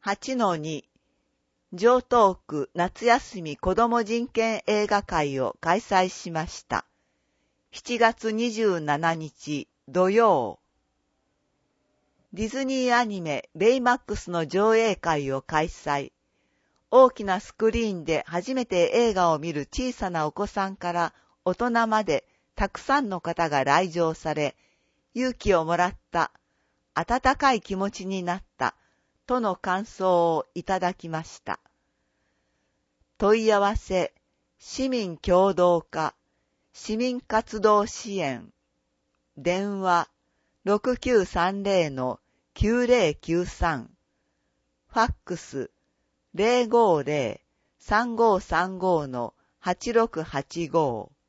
8-2 城東区夏休み子ども人権映画会を開催しました。7月27日土曜。ディズニーアニメベイマックスの上映会を開催。大きなスクリーンで初めて映画を見る小さなお子さんから大人までたくさんの方が来場され、勇気をもらった、温かい気持ちになった、との感想をいただきました。問い合わせ、市民協働課、市民活動支援、電話 6930-9093、ファックス 050-3535-8685